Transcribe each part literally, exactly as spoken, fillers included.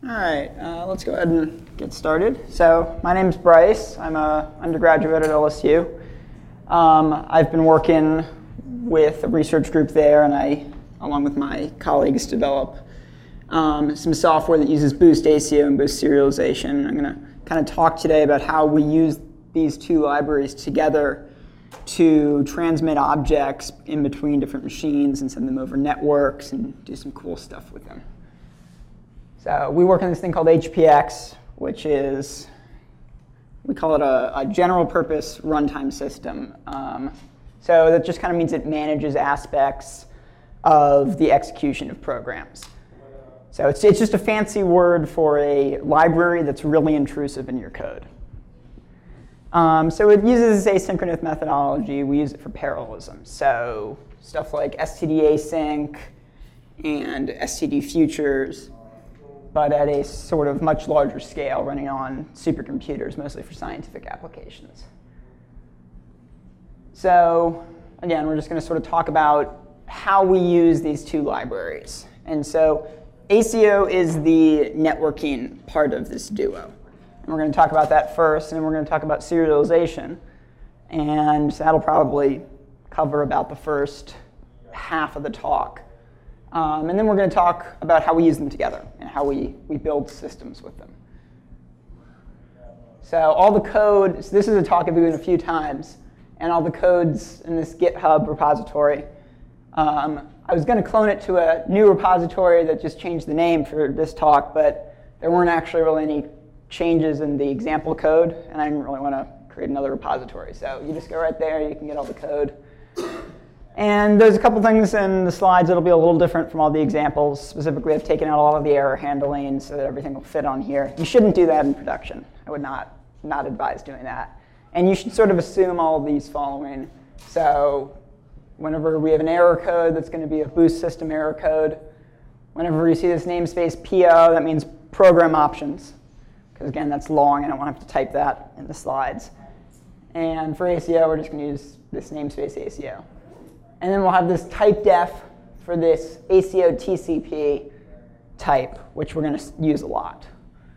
All right, uh, let's go ahead and get started. So my name's Bryce. I'm an undergraduate at L S U. Um, I've been working with a research group there, and I, along with my colleagues, develop um, some software that uses Boost A C O and Boost serialization. I'm going to kind of talk today about how we use these two libraries together to transmit objects in between different machines and send them over networks and do some cool stuff with them. So we work on this thing called H P X, which is, we call it a, a general purpose runtime system. Um, so that just kind of means it manages aspects of the execution of programs. So it's, it's just a fancy word for a library that's really intrusive in your code. Um, so it uses this asynchronous methodology. We use it for parallelism. So stuff like S T D async and S T D futures, but at a sort of much larger scale, running on supercomputers, mostly for scientific applications. So again, we're just going to sort of talk about how we use these two libraries. And so A C O is the networking part of this duo. And we're going to talk about that first, and then we're going to talk about serialization. And that'll probably cover about the first half of the talk. Um, and then we're going to talk about how we use them together and how we, we build systems with them. So all the code, so this is a talk I've given a few times, and all the codes in this GitHub repository. Um, I was going to clone it to a new repository that just changed the name for this talk, but there weren't actually really any changes in the example code, and I didn't really want to create another repository. So you just go right there, you can get all the code. And there's a couple things in the slides that'll be a little different from all the examples. Specifically, I've taken out all of the error handling so that everything will fit on here. You shouldn't do that in production. I would not, not advise doing that. And you should sort of assume all of these following. So whenever we have an error code, that's going to be a Boost system error code. Whenever you see this namespace P O, that means program options. Because again, that's long, and I don't want to have to type that in the slides. And for A C O, we're just going to use this namespace A C O. And then we'll have this type def for this A C O T C P type, which we're going to use a lot.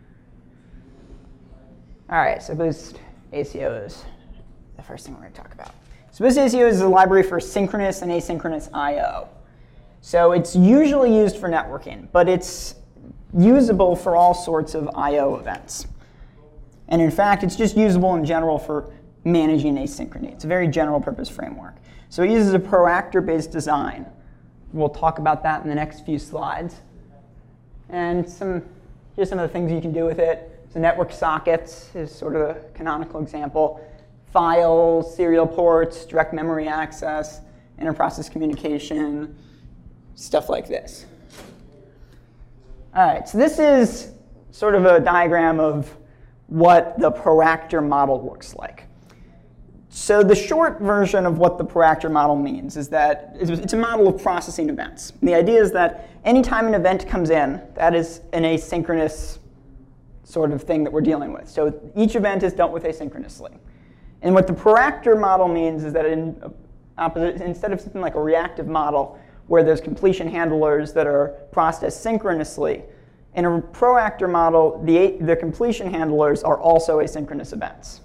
All right, so Boost A C O is the first thing we're going to talk about. So Boost A C O is a library for synchronous and asynchronous I O. So it's usually used for networking, but it's usable for all sorts of I O events. And in fact, it's just usable in general for managing asynchrony. It's a very general purpose framework. So it uses a proactor-based design. We'll talk about that in the next few slides. And some, here's some of the things you can do with it. So network sockets is sort of a canonical example. Files, serial ports, direct memory access, inter-process communication, stuff like this. All right, so this is sort of a diagram of what the proactor model looks like. So the short version of what the proactor model means is that it's a model of processing events. And the idea is that anytime an event comes in, that is an asynchronous sort of thing that we're dealing with. So each event is dealt with asynchronously. And what the proactor model means is that in opposite, instead of something like a reactive model where there's completion handlers that are processed synchronously, in a proactor model, the, the completion handlers are also asynchronous events.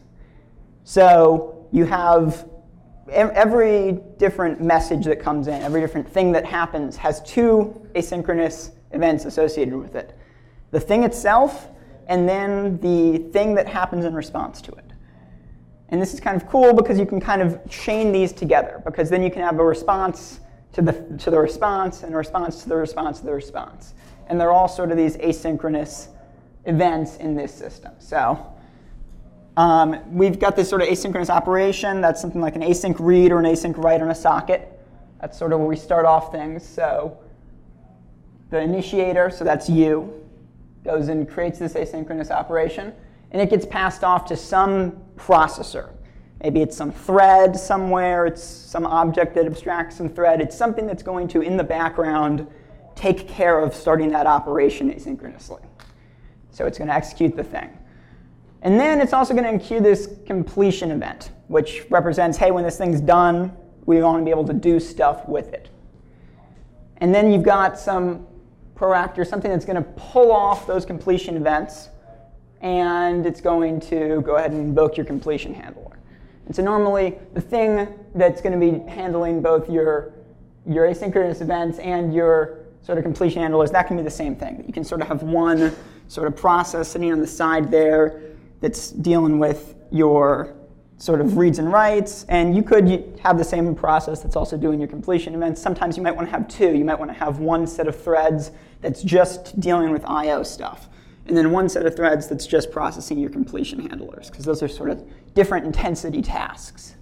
So you have every different message that comes in, every different thing that happens has two asynchronous events associated with it. The thing itself, and then the thing that happens in response to it. And this is kind of cool because you can kind of chain these together, because then you can have a response to the, to the response, and a response to the response to the response. And they're all sort of these asynchronous events in this system. So Um, we've got this sort of asynchronous operation. That's something like an async read or an async write on a socket. That's sort of where we start off things. So the initiator, so that's you, goes and creates this asynchronous operation. And it gets passed off to some processor. Maybe it's some thread somewhere. It's some object that abstracts some thread. It's something that's going to, in the background, take care of starting that operation asynchronously. So it's going to execute the thing. And then it's also going to include this completion event, which represents, hey, when this thing's done, we want to be able to do stuff with it. And then you've got some proactor, something that's going to pull off those completion events, and it's going to go ahead and invoke your completion handler. And so normally, the thing that's going to be handling both your, your asynchronous events and your sort of completion handlers, that can be the same thing. You can sort of have one sort of process sitting on the side there that's dealing with your sort of reads and writes, and you could have the same process that's also doing your completion events. Sometimes you might want to have two. You might want to have one set of threads that's just dealing with I O stuff, and then one set of threads that's just processing your completion handlers, because those are sort of different intensity tasks.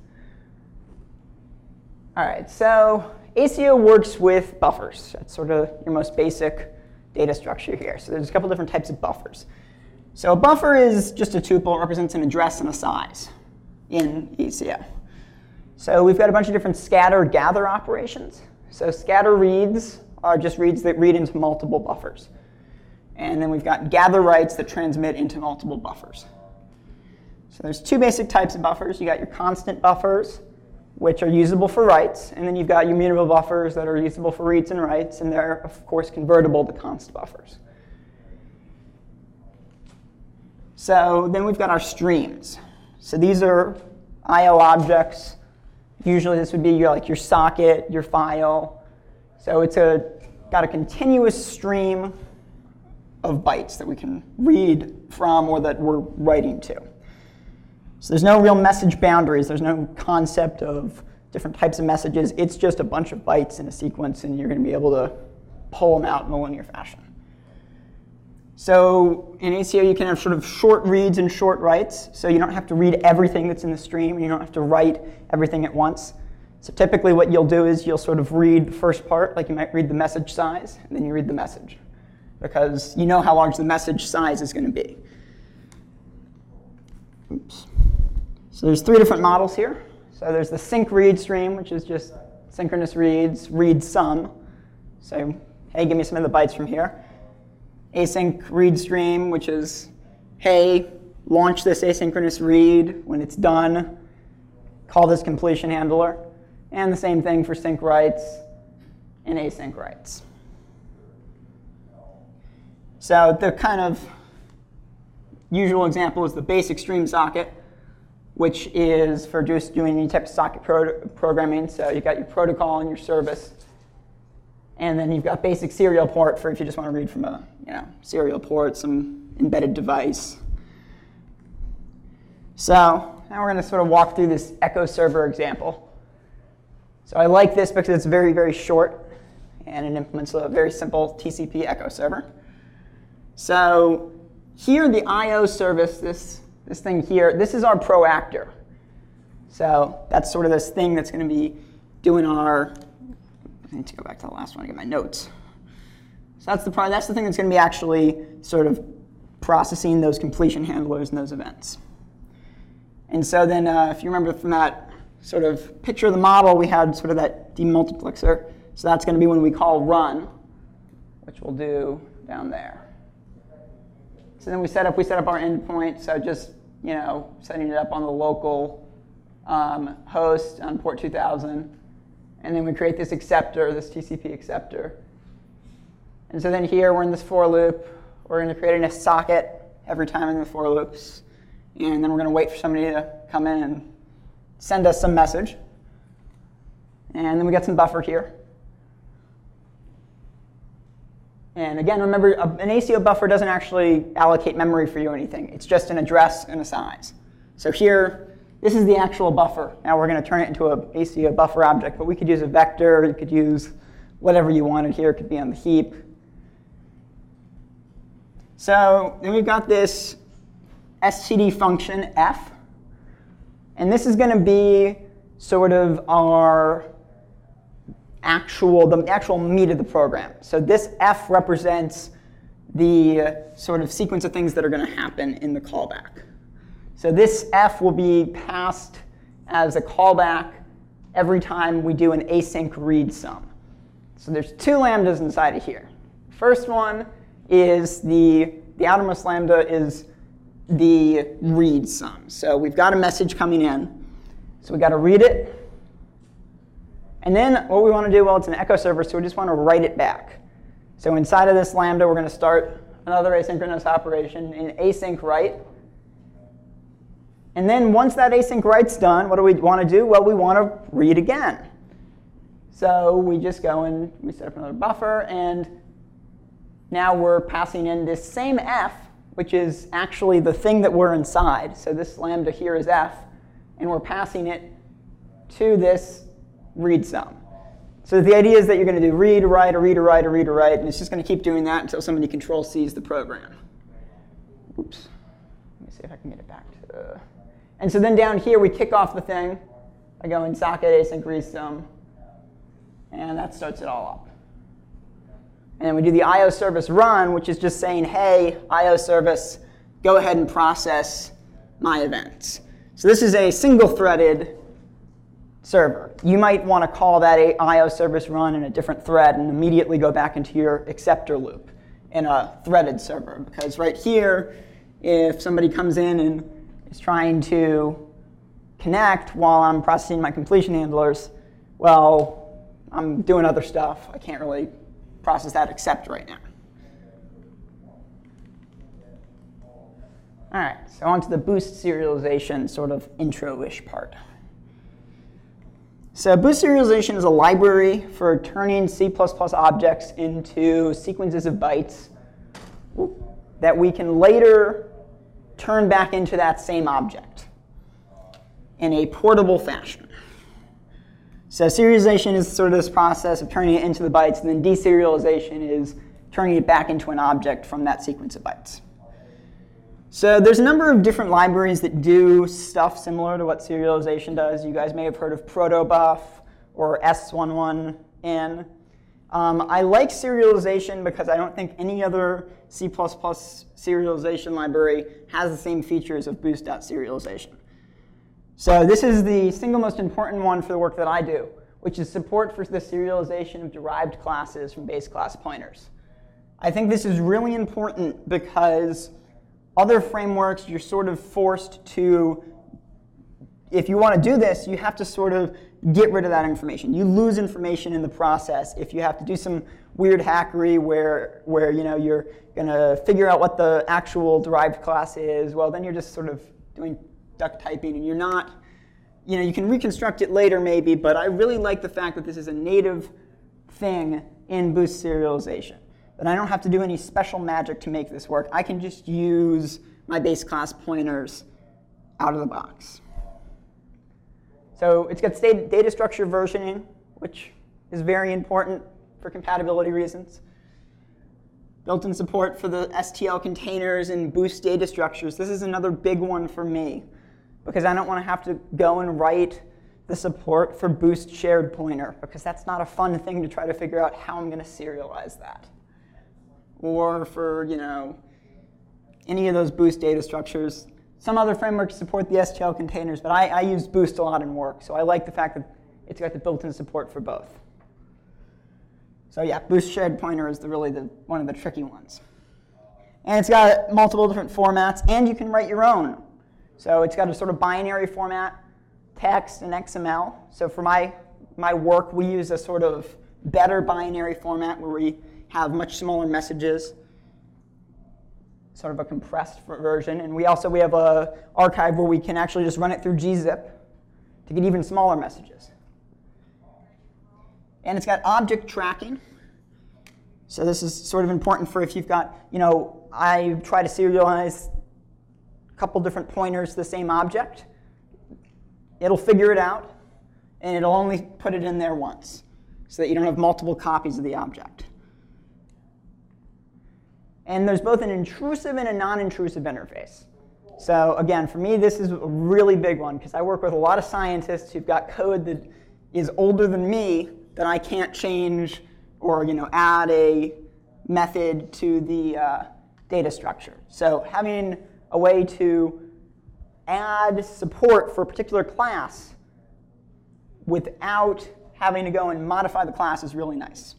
All right, so A C O works with buffers. That's sort of your most basic data structure here. So there's a couple different types of buffers. So a buffer is just a tuple. It represents an address and a size in A C O. So we've got a bunch of different scatter gather operations. So scatter reads are just reads that read into multiple buffers. And then we've got gather writes that transmit into multiple buffers. So there's two basic types of buffers. You got your constant buffers, which are usable for writes, and then you've got your mutable buffers that are usable for reads and writes, and they're, of course, convertible to const buffers. So then we've got our streams. So these are I O objects. Usually this would be your, like your socket, your file. So it's a, got a continuous stream of bytes that we can read from or that we're writing to. So there's no real message boundaries. There's no concept of different types of messages. It's just a bunch of bytes in a sequence, and you're going to be able to pull them out in a linear fashion. So in A C O, you can have sort of short reads and short writes. So you don't have to read everything that's in the stream, and you don't have to write everything at once. So typically what you'll do is you'll sort of read the first part, like you might read the message size, and then you read the message, because you know how large the message size is going to be. Oops. So there's three different models here. So there's the sync read stream, which is just synchronous reads, read sum. So hey, give me some of the bytes from here. Async read stream, which is, hey, launch this asynchronous read. When it's done, call this completion handler. And the same thing for sync writes and async writes. So the kind of usual example is the basic stream socket, which is for just doing any type of socket pro programming. So you've got your protocol and your service. And then you've got basic serial port for if you just want to read from a you know, serial port, some embedded device. So now we're going to sort of walk through this echo server example. So I like this because it's very, very short, and it implements a very simple T C P echo server. So here, the I O service, this, this thing here, this is our proactor. So that's sort of this thing that's going to be doing our, I need to go back to the last one to get my notes. So that's the, that's the thing that's going to be actually sort of processing those completion handlers and those events. And so then uh, if you remember from that sort of picture of the model, we had sort of that demultiplexer. So that's going to be when we call run, which we'll do down there. So then we set up we set up our endpoint. So just you know setting it up on the local um, host on port two thousand, and then we create this acceptor, this T C P acceptor. And so then here we're in this for loop. We're going to create a socket every time in the for loops, and then we're going to wait for somebody to come in and send us some message. And then we got some buffer here. And again, remember, an A C O buffer doesn't actually allocate memory for you or anything. It's just an address and a size. So here, this is the actual buffer. Now we're going to turn it into an A C O buffer object. But we could use a vector. You could use whatever you wanted here. It could be on the heap. So then we've got this std function f. And this is going to be sort of our actual, the actual meat of the program. So this f represents the sort of sequence of things that are going to happen in the callback. So this f will be passed as a callback every time we do an async read sum. So there's two lambdas inside of here. First one is the, the outermost lambda is the read sum. So we've got a message coming in. So we've got to read it. And then what we want to do, well, it's an echo server, so we just want to write it back. So inside of this Lambda, we're going to start another asynchronous operation in async write. And then once that async write's done, what do we want to do? Well, we want to read again. So we just go and we set up another buffer, and now we're passing in this same f, which is actually the thing that we're inside. So this Lambda here is f, and we're passing it to this read sum. So the idea is that you're going to do read, write, a read, a write, a read, a write, and it's just going to keep doing that until somebody control C's the program. Oops. Let me see if I can get it back to the... And so then down here, we kick off the thing. I go in socket async read sum, and that starts it all up. And then we do the I O service run, which is just saying, hey, I O service, go ahead and process my events. So this is a single-threaded server. You might want to call that I O service run in a different thread and immediately go back into your acceptor loop in a threaded server. Because right here, if somebody comes in and is trying to connect while I'm processing my completion handlers, well, I'm doing other stuff. I can't really process that except right now. All right, so on to the boost serialization sort of intro-ish part. So boost serialization is a library for turning C plus plus objects into sequences of bytes that we can later turn back into that same object in a portable fashion. So serialization is sort of this process of turning it into the bytes, and then deserialization is turning it back into an object from that sequence of bytes. So there's a number of different libraries that do stuff similar to what serialization does. You guys may have heard of protobuf or S eleven N. Um, I like serialization because I don't think any other C plus plus serialization library has the same features of boost.serialization. So this is the single most important one for the work that I do, which is support for the serialization of derived classes from base class pointers. I think this is really important because other frameworks, you're sort of forced to, if you want to do this, you have to sort of get rid of that information. You lose information in the process if you have to do some weird hackery where, where you know, you're going to figure out what the actual derived class is. Well, then you're just sort of doing duck typing, and you're not, you know, you can reconstruct it later maybe, but I really like the fact that this is a native thing in boost serialization. That I don't have to do any special magic to make this work. I can just use my base class pointers out of the box. So it's got data structure versioning, which is very important for compatibility reasons. Built-in support for the S T L containers and boost data structures. This is another big one for me, because I don't want to have to go and write the support for boost shared pointer, because that's not a fun thing to try to figure out how I'm going to serialize that. Or for, you know, any of those boost data structures. Some other frameworks support the S T L containers, but I, I use boost a lot in work, so I like the fact that it's got the built-in support for both. So yeah, boost shared pointer is the, really the, one of the tricky ones. And it's got multiple different formats, and you can write your own. So it's got a sort of binary format, text and X M L. So for my, my work, we use a sort of better binary format where we have much smaller messages, sort of a compressed version. And we also we have an archive where we can actually just run it through gzip to get even smaller messages. And it's got object tracking. So this is sort of important for if you've got, you know, I try to serialize a couple different pointers to the same object. It'll figure it out, and it'll only put it in there once, so that you don't have multiple copies of the object. And there's both an intrusive and a non-intrusive interface. So again, for me, this is a really big one, because I work with a lot of scientists who've got code that is older than me that I can't change or, you know, add a method to the uh, data structure. So having a way to add support for a particular class without having to go and modify the class is really nice.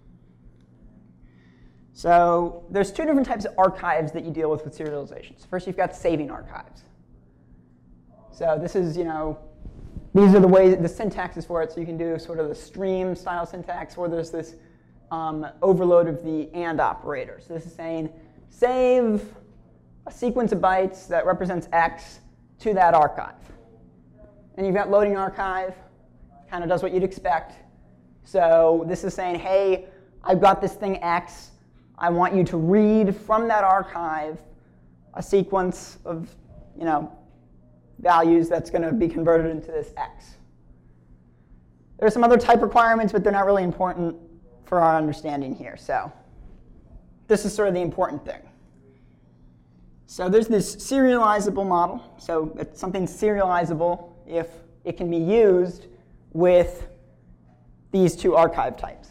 So there's two different types of archives that you deal with with serialization. So first, you've got saving archives. So this is, you know, these are the ways, the syntaxes for it. So you can do sort of the stream style syntax, or there's this um, overload of the AND operator. So this is saying save a sequence of bytes that represents X to that archive. And you've got loading archive, kind of does what you'd expect. So this is saying, hey, I've got this thing X. I want you to read from that archive a sequence of, you know, values that's going to be converted into this X. There are some other type requirements, but they're not really important for our understanding here. So this is sort of the important thing. So there's this serializable model. So it's something serializable if it can be used with these two archive types.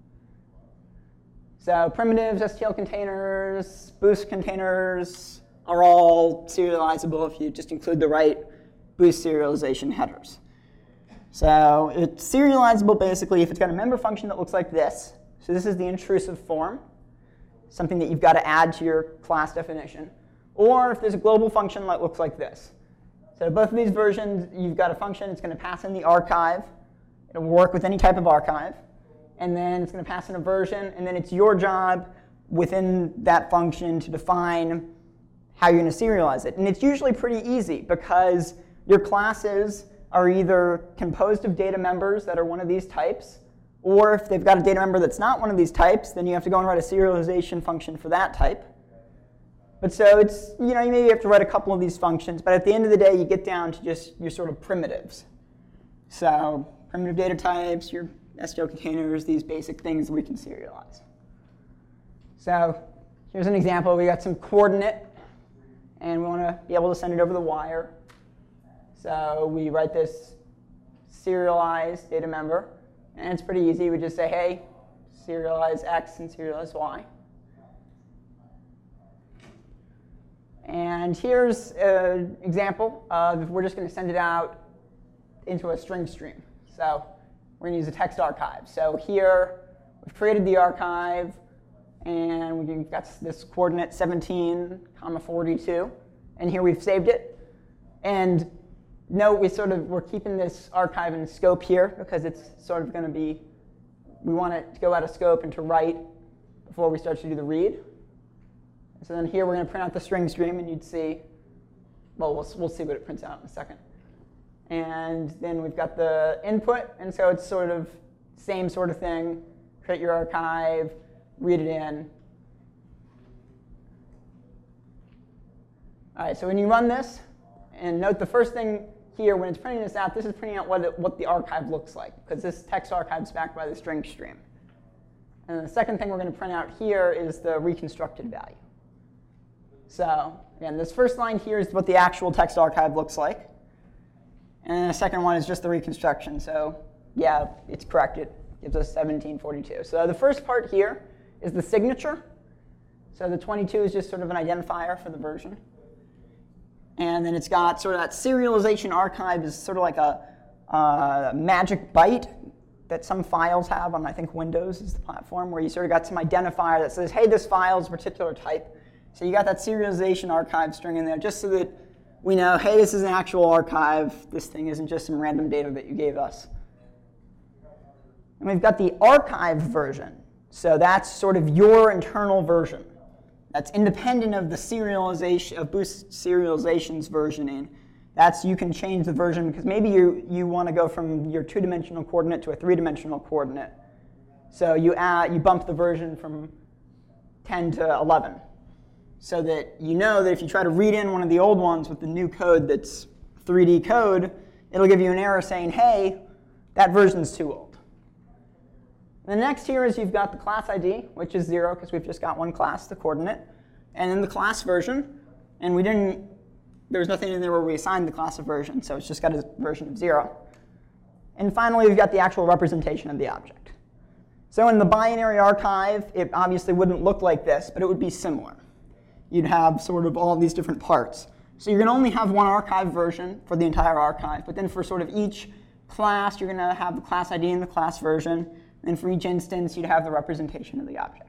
So primitives, S T L containers, boost containers are all serializable if you just include the right boost serialization headers. So it's serializable basically if it's got a member function that looks like this. So this is the intrusive form, something that you've got to add to your class definition. Or if there's a global function that looks like this. So both of these versions, you've got a function. It's going to pass in the archive. It'll work with any type of archive. And then it's going to pass in a version. And then it's your job within that function to define how you're going to serialize it. And it's usually pretty easy because your classes are either composed of data members that are one of these types, or if they've got a data member that's not one of these types, then you have to go and write a serialization function for that type. But so it's, you know, you maybe have to write a couple of these functions, but at the end of the day, you get down to just your sort of primitives. So primitive data types, your S T L containers, these basic things we can serialize. So here's an example. We got some coordinate, and we want to be able to send it over the wire. So we write this serialized data member, and it's pretty easy. We just say, hey, serialize X and serialize Y. And here's an example of if we're just going to send it out into a string stream. So we're going to use a text archive. So here we've created the archive, and we've got this coordinate seventeen, comma forty-two. And here we've saved it. And note we sort of we're keeping this archive in scope here because it's sort of going to be, we want it to go out of scope and to write before we start to do the read. So then here we're going to print out the string stream, and you'd see, well, we'll, we'll see what it prints out in a second. And then we've got the input, and so it's sort of same sort of thing. Create your archive, read it in. All right, so when you run this, and note the first thing here, when it's printing this out, this is printing out what, it, what the archive looks like, because this text archive is backed by the string stream. And then the second thing we're going to print out here is the reconstructed value. So again, this first line here is what the actual text archive looks like. And then the second one is just the reconstruction. So yeah, it's correct. It gives us seventeen forty-two. So the first part here is the signature. So the twenty-two is just sort of an identifier for the version. And then it's got sort of that serialization archive is sort of like a, a magic byte that some files have on, I think, Windows is the platform, where you sort of got some identifier that says, hey, this file is a particular type. So you got that serialization archive string in there just so that we know, hey, this is an actual archive. This thing isn't just some random data that you gave us. And we've got the archive version. So that's sort of your internal version. That's independent of the serialization of Boost Serialization's versioning. That's you can change the version because maybe you you want to go from your two-dimensional coordinate to a three-dimensional coordinate. So you add you bump the version from ten to eleven, so that you know that if you try to read in one of the old ones with the new code that's three D code, it'll give you an error saying, hey, that version's too old. And the next here is you've got the class I D, which is zero because we've just got one class, the coordinate, and then the class version, and we didn't. There was nothing in there where we assigned the class a version, so it's just got a version of zero. And finally, we've got the actual representation of the object. So in the binary archive, it obviously wouldn't look like this, but it would be similar. You'd have sort of all these different parts. So you're going to only have one archive version for the entire archive, but then for sort of each class, you're going to have the class I D and the class version. And for each instance, you'd have the representation of the object.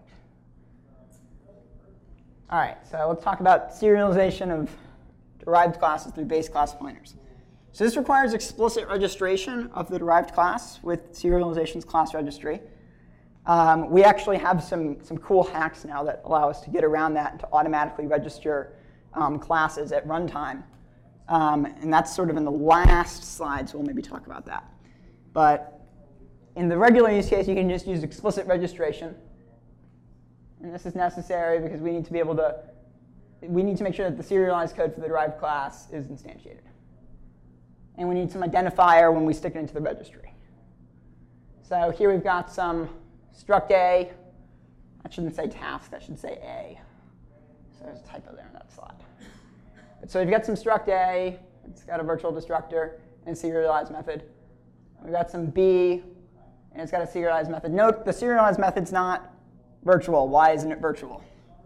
All right, so let's talk about serialization of derived classes through base class pointers. So this requires explicit registration of the derived class with serialization's class registry. Um, we actually have some, some cool hacks now that allow us to get around that and to automatically register um, classes at runtime. Um, and that's sort of in the last slide, so we'll maybe talk about that. But in the regular use case, you can just use explicit registration. And this is necessary because we need to be able to, we need to make sure that the serialized code for the derived class is instantiated. And we need some identifier when we stick it into the registry. So here we've got some struct A. That shouldn't say task, that should say A. So there's a typo there in that slide. So we've got some struct A, it's got a virtual destructor and a serialized method. We've got some B, and it's got a serialized method. Note the serialized method's not virtual. Why isn't it virtual?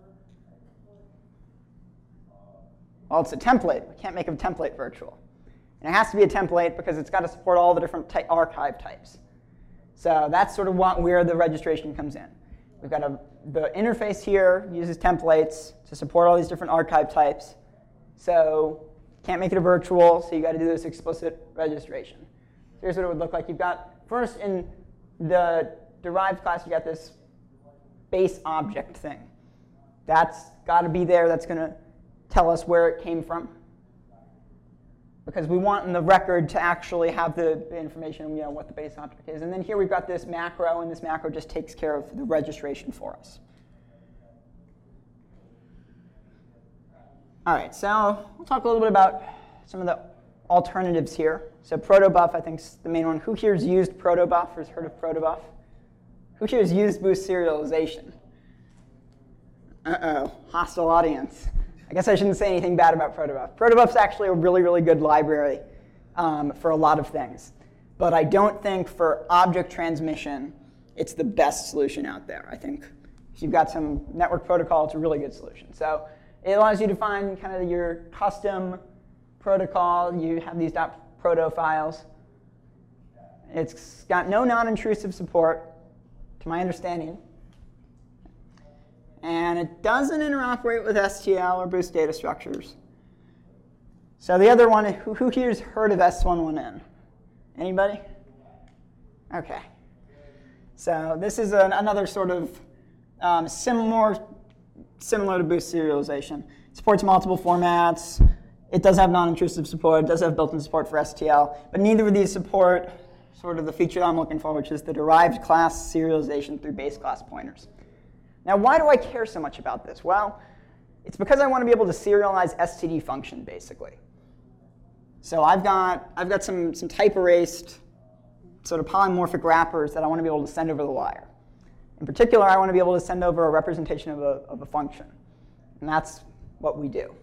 Well, it's a template. We can't make a template virtual. And it has to be a template because it's got to support all the different ty- archive types. So that's sort of what, where the registration comes in. We've got a, the interface here uses templates to support all these different archive types. So can't make it a virtual, so you got to do this explicit registration. So here's what it would look like. You've got, first in the derived class, you got this base object thing. That's got to be there. That's going to tell us where it came from. Because we want in the record to actually have the, the information, you know, what the base object is. And then here we've got this macro, and this macro just takes care of the registration for us. All right, so we'll talk a little bit about some of the alternatives here. So protobuf, I think, is the main one. Who here has used protobuf or has heard of protobuf? Who here has used boost serialization? Uh-oh, hostile audience. I guess I shouldn't say anything bad about protobuf. Protobuf's actually a really, really good library um, for a lot of things. But I don't think for object transmission, it's the best solution out there. I think if you've got some network protocol, it's a really good solution. So it allows you to find kind of your custom protocol. You have these .proto files. It's got no non-intrusive support, to my understanding. And it doesn't interoperate with S T L or boost data structures. So the other one, who, who here's heard of S eleven N? Anybody? OK. So this is an, another sort of um, similar, similar to boost serialization. It supports multiple formats. It does have non-intrusive support. It does have built-in support for S T L. But neither of these support sort of the feature I'm looking for, which is the derived class serialization through base class pointers. Now, why do I care so much about this? Well, it's because I want to be able to serialize S T D function, basically. So I've got, I've got some, some type-erased sort of polymorphic wrappers that I want to be able to send over the wire. In particular, I want to be able to send over a representation of a, of a function. And that's what we do.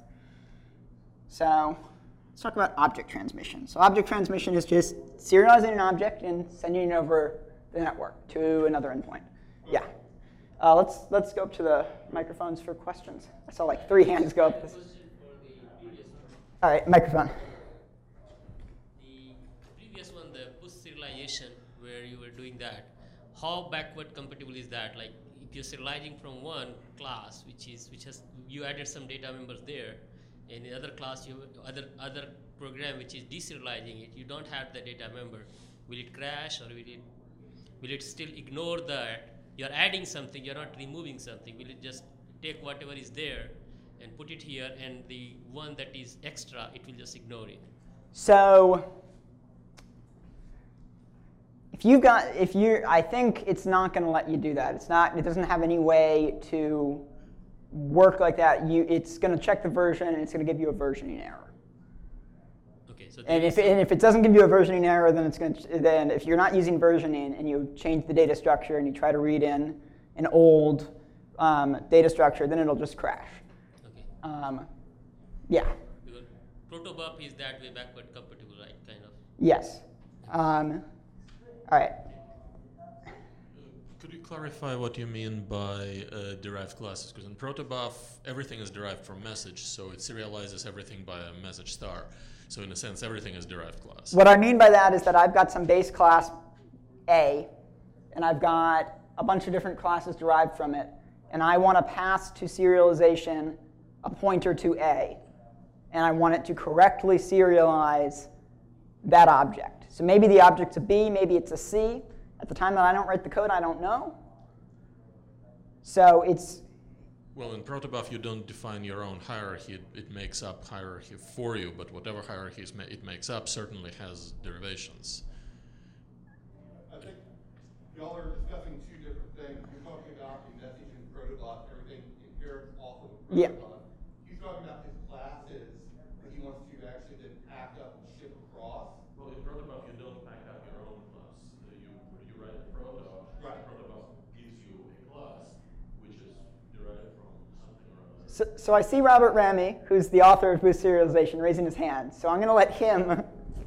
So let's talk about object transmission. So object transmission is just serializing an object and sending it over the network to another endpoint. Yeah. Uh, let's let's go up to the microphones for questions. I saw like three hands go up. All right, microphone. The previous one, the push serialization, where you were doing that, how backward compatible is that? Like, if you're serializing from one class, which is which has you added some data members there, and the other class, you other other program which is deserializing it, you don't have the data member. Will it crash, or will it will it still ignore that? You're adding something, you're not removing something. Will it just take whatever is there and put it here, and the one that is extra, it will just ignore it? So if you've got, if you, I think it's not going to let you do that. It's not, it doesn't have any way to work like that. You, it's going to check the version, and it's going to give you a versioning error. Okay, so and if, it, and if it doesn't give you a versioning error, then it's going to, then if you're not using versioning and you change the data structure and you try to read in an old um, data structure, then it'll just crash. Okay. Um, yeah. Because protobuf is that way backward compatible, right? Kind of. Yes. Um, all right. Could you clarify what you mean by uh, derived classes? Because in protobuf, everything is derived from message, so it serializes everything by a message star. So in a sense, everything is derived class. What I mean by that is that I've got some base class A, and I've got a bunch of different classes derived from it, and I want to pass to serialization a pointer to A, and I want it to correctly serialize that object. So maybe the object's a B, maybe it's a C, At the time that I don't write the code, I don't know. So it's... Well, in protobuf, you don't define your own hierarchy. It, it makes up hierarchy for you, but whatever hierarchy ma it makes up certainly has derivations. I think y'all are discussing two different things. You're talking about a message in protobuf, everything inherits off of protobuf. Yeah. He's talking about his classes that he wants to actually then pack up and ship across. Well, in protobuf, you don't pack up your own class. Uh, you, you write protobuf. Right. Protobuf gives you a class which is derived from something or other. So, so I see Robert Ramy, who's the author of Boost Serialization, raising his hand. So I'm going to let him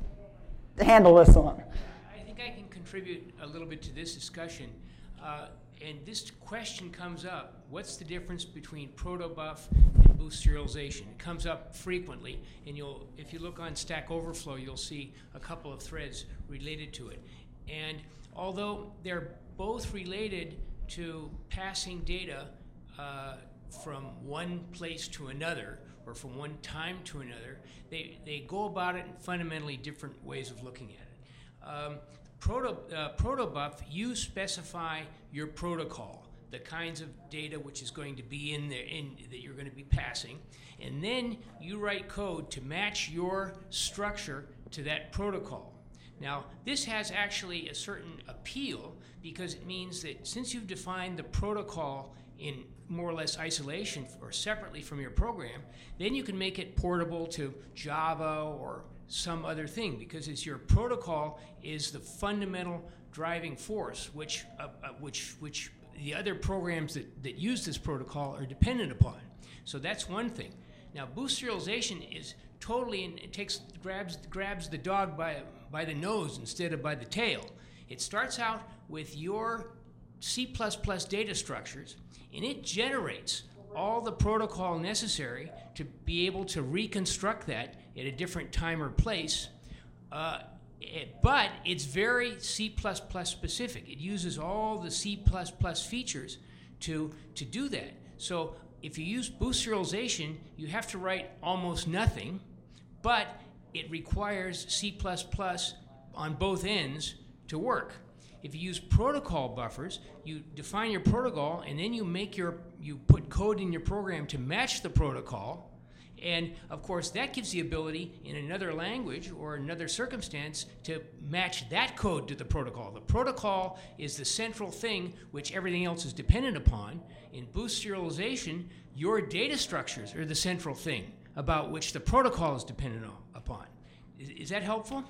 handle this one. I think I can contribute a little bit to this discussion. Uh, and this question comes up, what's the difference between protobuf and boost serialization? It comes up frequently, and you'll, if you look on Stack Overflow, you'll see a couple of threads related to it. And although they're both related to passing data uh, from one place to another, or from one time to another, they, they go about it in fundamentally different ways of looking at it. Um, Proto, uh, protobuf, you specify your protocol, the kinds of data which is going to be in there, in, that you're going to be passing, and then you write code to match your structure to that protocol. Now, this has actually a certain appeal because it means that since you've defined the protocol in more or less isolation or separately from your program, then you can make it portable to Java or some other thing, because it's your protocol is the fundamental driving force which uh, uh, which which the other programs that, that use this protocol are dependent upon. So that's one thing. Now, boost serialization is totally, and it takes grabs grabs the dog by by the nose instead of by the tail. It starts out with your C plus plus data structures, and it generates all the protocol necessary to be able to reconstruct that at a different time or place, uh, it, but it's very C plus plus specific. It uses all the C plus plus features to, to do that. So if you use boost serialization, you have to write almost nothing, but it requires C plus plus on both ends to work. If you use protocol buffers, you define your protocol, and then you make your, you put code in your program to match the protocol. And of course, that gives the ability in another language or another circumstance to match that code to the protocol. The protocol is the central thing which everything else is dependent upon. In boost serialization, your data structures are the central thing about which the protocol is dependent upon. Is, is that helpful?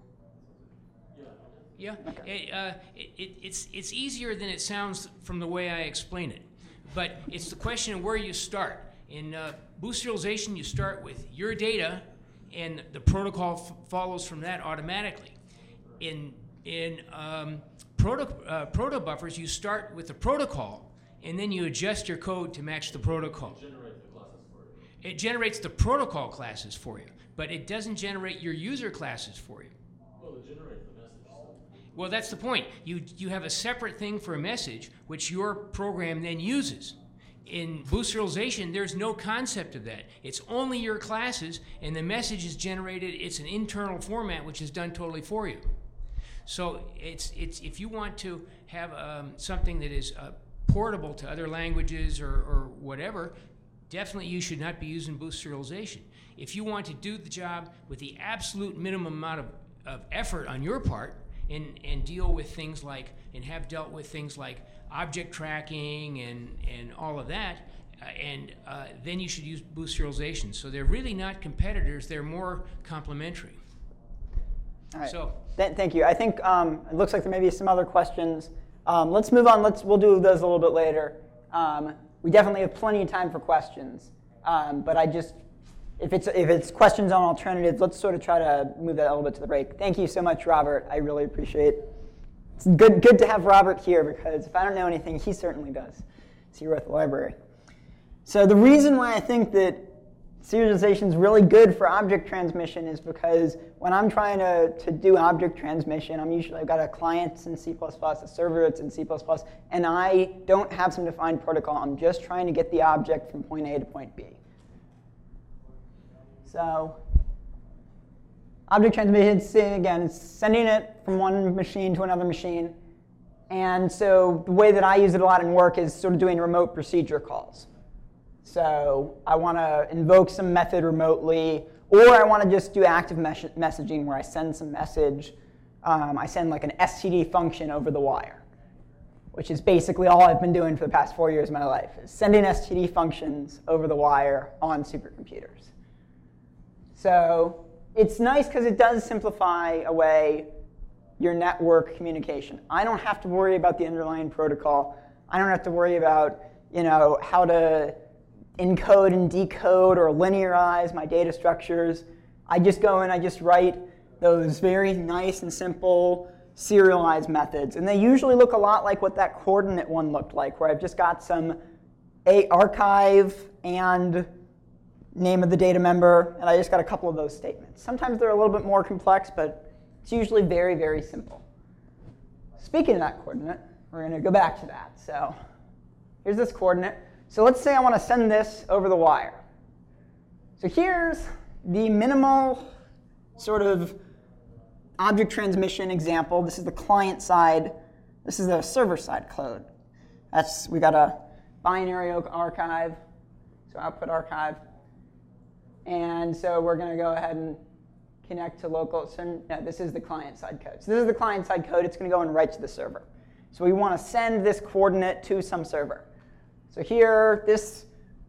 Yeah, it, uh, it, it, it's, it's easier than it sounds from the way I explain it. But it's the question of where you start. In uh, boost serialization, you start with your data, and the protocol f follows from that automatically. In, in um, proto, uh, proto-buffers, you start with the protocol, and then you adjust your code to match the protocol. It generates the classes for you. It generates the protocol classes for you, but it doesn't generate your user classes for you. Well, it generates the message. So. Well, that's the point. You, you have a separate thing for a message, which your program then uses. In boost serialization, there's no concept of that. It's only your classes, and the message is generated. It's an internal format, which is done totally for you. So it's, it's, if you want to have um, something that is uh, portable to other languages or, or whatever, definitely you should not be using boost serialization. If you want to do the job with the absolute minimum amount of, of effort on your part, and, and deal with things like, and have dealt with things like object tracking and, and all of that, uh, and uh, then you should use boost serialization. So they're really not competitors, they're more complementary. All right. So, Th thank you. I think um, it looks like there may be some other questions. Um, let's move on. Let's, we'll do those a little bit later. Um, we definitely have plenty of time for questions. Um, but I just, if it's, if it's questions on alternatives, let's sort of try to move that a little bit to the break. Thank you so much, Robert. I really appreciate it. It's good, good to have Robert here, because if I don't know anything, he certainly does. He's here at the library. So the reason why I think that serialization is really good for object transmission is because when I'm trying to, to do object transmission, I'm usually, I've got a client that's in C plus plus, a server that's in C plus plus, and I don't have some defined protocol. I'm just trying to get the object from point A to point B. So object transmission, again, it's sending it from one machine to another machine. And so the way that I use it a lot in work is sort of doing remote procedure calls. So I want to invoke some method remotely, or I want to just do active mes messaging where I send some message. Um, I send like an S T D function over the wire, which is basically all I've been doing for the past four years of my life, is sending S T D functions over the wire on supercomputers. So it's nice because it does simplify away your network communication. I don't have to worry about the underlying protocol. I don't have to worry about, you know, how to encode and decode or linearize my data structures. I just go and I just write those very nice and simple serialized methods. And they usually look a lot like what that coordinate one looked like, where I've just got some a archive and name of the data member, and I just got a couple of those statements. Sometimes they're a little bit more complex, but it's usually very, very simple. Speaking of that coordinate, we're going to go back to that. So here's this coordinate. So let's say I want to send this over the wire. So here's the minimal sort of object transmission example. This is the client side. This is the server side code. That's, we got a binary archive, so output archive. And so we're going to go ahead and connect to local. So no, this is the client side code. So this is the client side code. It's going to go and write to the server. So we want to send this coordinate to some server. So here, this,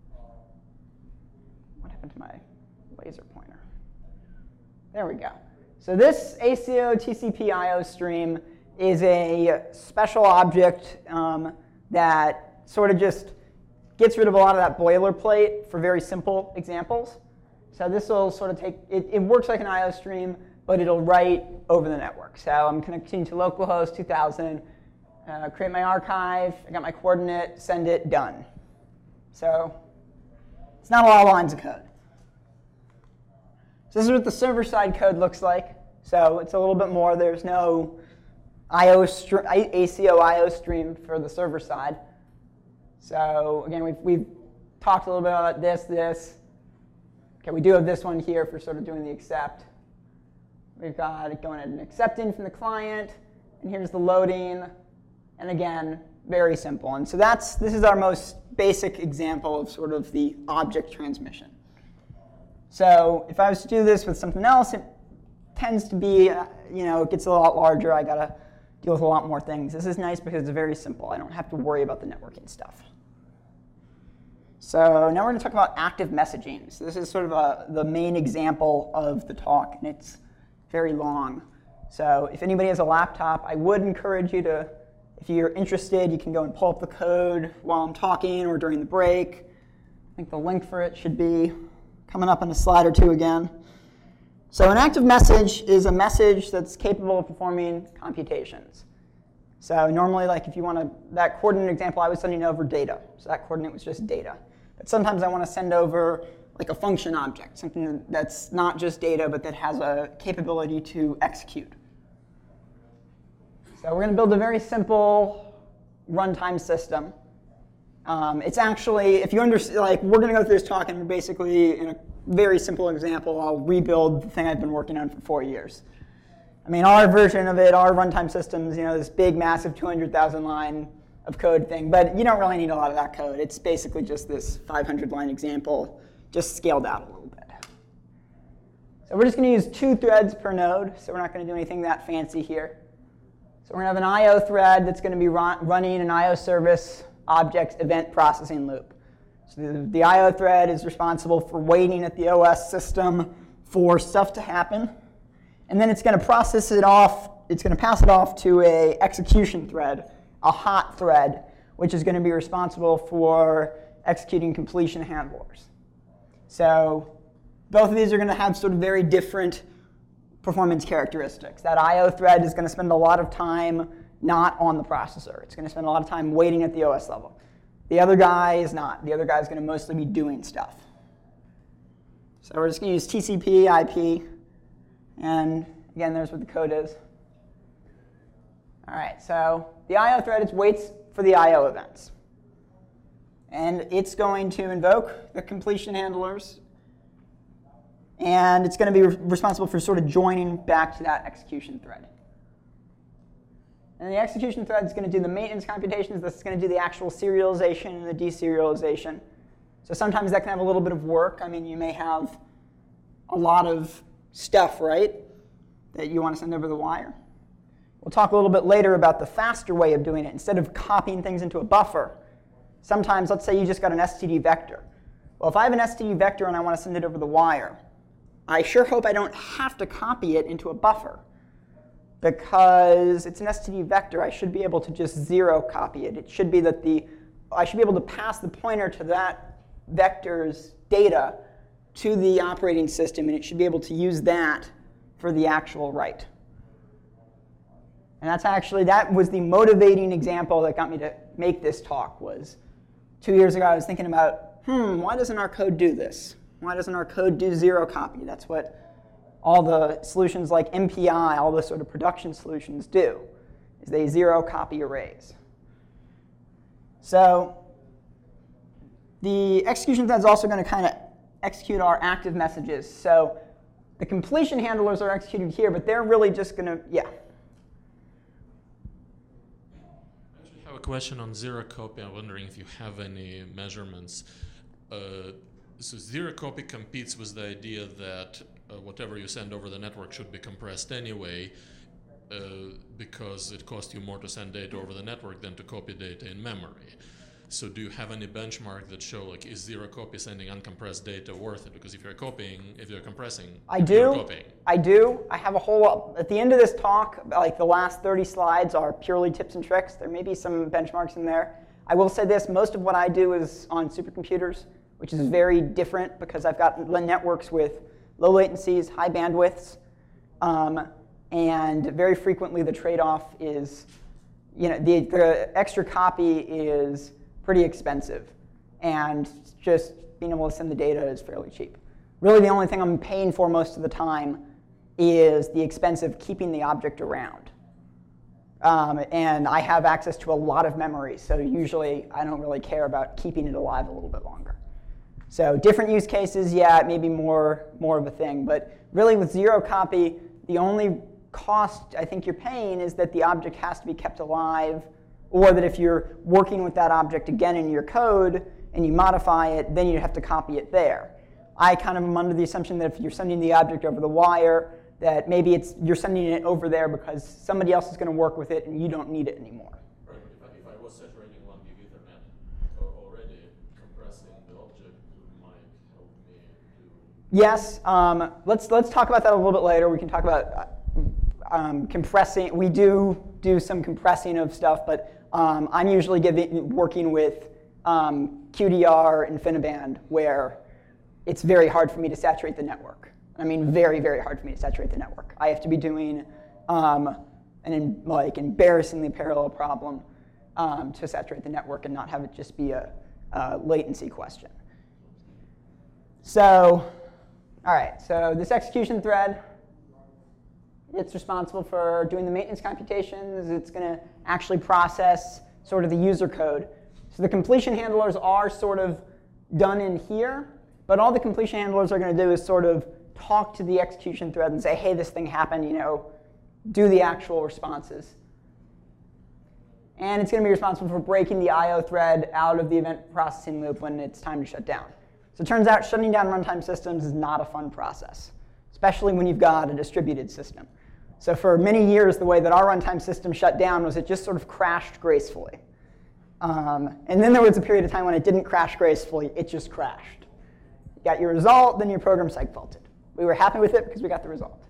what happened to my laser pointer? There we go. So this A C O T C P I O stream is a special object um, that sort of just gets rid of a lot of that boilerplate for very simple examples. So this will sort of take, it, it works like an I O stream, but it'll write over the network. So I'm connecting to localhost two thousand, uh, create my archive, I got my coordinate, send it, done. So it's not a lot of lines of code. So this is what the server-side code looks like. So it's a little bit more. There's no I O A C O I O stream for the server side. So again, we've, we've talked a little bit about this, this. Okay, we do have this one here for sort of doing the accept. We've got it going ahead and accepting from the client, and here's the loading. And again, very simple. And so that's, this is our most basic example of sort of the object transmission. So if I was to do this with something else, it tends to be, uh, you know, it gets a lot larger. I got to deal with a lot more things. This is nice because it's very simple. I don't have to worry about the networking stuff. So now we're going to talk about active messaging. So this is sort of a, the main example of the talk, and it's very long. So if anybody has a laptop, I would encourage you to, if you're interested, you can go and pull up the code while I'm talking or during the break. I think the link for it should be coming up in a slide or two again. So an active message is a message that's capable of performing computations. So normally, like if you want to, that coordinate example, I was sending over data. So that coordinate was just data. But sometimes I want to send over like a function object, something that's not just data, but that has a capability to execute. So we're going to build a very simple runtime system. Um, it's actually, if you understand, like we're going to go through this talk, and basically in a very simple example, I'll rebuild the thing I've been working on for four years. I mean, our version of it, our runtime systems, you know, this big, massive two hundred thousand line of code thing. But you don't really need a lot of that code. It's basically just this five hundred line example, just scaled out a little bit. So we're just going to use two threads per node. So we're not going to do anything that fancy here. So we're going to have an I O thread that's going to be run, running an I O service object event processing loop. So the, the I O thread is responsible for waiting at the O S system for stuff to happen. And then it's going to process it off, it's going to pass it off to a execution thread, a hot thread, which is going to be responsible for executing completion handlers. So both of these are going to have sort of very different performance characteristics. That I O thread is going to spend a lot of time not on the processor. It's going to spend a lot of time waiting at the O S level. The other guy is not. The other guy is going to mostly be doing stuff. So we're just going to use T C P, I P. And again, there's what the code is. All right, so the I O thread is waits for the I O events. And it's going to invoke the completion handlers. And it's going to be re responsible for sort of joining back to that execution thread. And the execution thread is going to do the maintenance computations. This is going to do the actual serialization and the deserialization. So sometimes that can have a little bit of work. I mean, you may have a lot of stuff, right, that you want to send over the wire. We'll talk a little bit later about the faster way of doing it. Instead of copying things into a buffer, sometimes, let's say you just got an S T D vector. Well, if I have an S T D vector and I want to send it over the wire, I sure hope I don't have to copy it into a buffer. Because it's an S T D vector, I should be able to just zero copy it. It should be that the, I should be able to pass the pointer to that vector's data to the operating system, and it should be able to use that for the actual write. And that's actually, that was the motivating example that got me to make this talk. Was two years ago I was thinking about, hmm, why doesn't our code do this? Why doesn't our code do zero copy? That's what all the solutions like M P I, all the sort of production solutions do, is they zero copy arrays. So the execution thread is also going to kind of execute our active messages. So the completion handlers are executed here, but they're really just going to, yeah. I have a question on zero copy. I'm wondering if you have any measurements. Uh, so zero copy competes with the idea that uh, whatever you send over the network should be compressed anyway, uh, because it costs you more to send data over the network than to copy data in memory. So do you have any benchmark that show, like, is zero copy sending uncompressed data worth it? Because if you're copying, if you're compressing, I do. you're copying. I do. I have a whole, at the end of this talk, like the last thirty slides are purely tips and tricks. There may be some benchmarks in there. I will say this, most of what I do is on supercomputers, which is very different because I've got networks with low latencies, high bandwidths, um, and very frequently the trade-off is, you know, the, the extra copy is pretty expensive, and just being able to send the data is fairly cheap. Really, the only thing I'm paying for most of the time is the expense of keeping the object around. Um, and I have access to a lot of memory, so usually I don't really care about keeping it alive a little bit longer. So different use cases, yeah, it may be more, more of a thing, but really with zero copy, the only cost I think you're paying is that the object has to be kept alive, or that if you're working with that object again in your code and you modify it, then you have to copy it there. I kind of am under the assumption that if you're sending the object over the wire, that maybe it's you're sending it over there because somebody else is going to work with it and you don't need it anymore. Right. If I, if I was saturating one gig Ethernet already, compressing the object might help me to... Yes. Um, let's let's talk about that a little bit later. We can talk about um, compressing. We do do some compressing of stuff, but Um, I'm usually giving, working with um, Q D R InfiniBand, where it's very hard for me to saturate the network. I mean, very, very hard for me to saturate the network. I have to be doing um, an in, like embarrassingly parallel problem um, to saturate the network and not have it just be a, a latency question. So, all right. So this execution thread, it's responsible for doing the maintenance computations. It's going to actually process sort of the user code. So the completion handlers are sort of done in here, but all the completion handlers are going to do is sort of talk to the execution thread and say, hey, this thing happened, you know, do the actual responses. And it's going to be responsible for breaking the I O thread out of the event processing loop when it's time to shut down. So it turns out shutting down runtime systems is not a fun process, especially when you've got a distributed system. So for many years, the way that our runtime system shut down was it just sort of crashed gracefully. Um, and then there was a period of time when it didn't crash gracefully, it just crashed. You got your result, then your program segfaulted. We were happy with it because we got the result.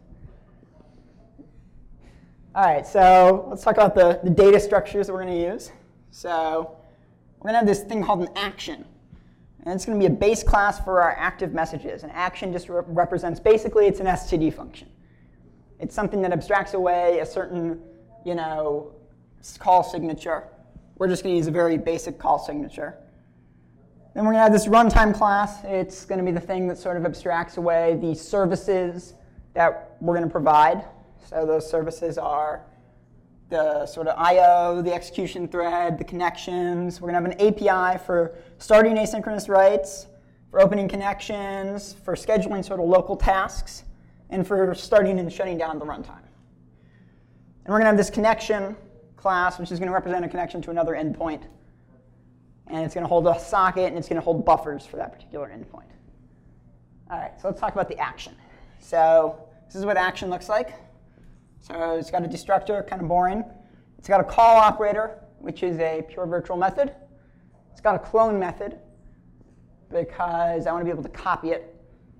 All right, so let's talk about the, the data structures that we're going to use. So we're going to have this thing called an action. And it's going to be a base class for our active messages. An action just re represents, basically, it's an S T D function. It's something that abstracts away a certain, you know, call signature. We're just going to use a very basic call signature. Then we're going to have this runtime class. It's going to be the thing that sort of abstracts away the services that we're going to provide. So those services are the sort of I O, the execution thread, the connections. We're going to have an A P I for starting asynchronous writes, for opening connections, for scheduling sort of local tasks, and for starting and shutting down the runtime. And we're going to have this connection class, which is going to represent a connection to another endpoint. And it's going to hold a socket, and it's going to hold buffers for that particular endpoint. All right, so let's talk about the action. So this is what action looks like. So it's got a destructor, kind of boring. It's got a call operator, which is a pure virtual method. It's got a clone method, because I want to be able to copy it.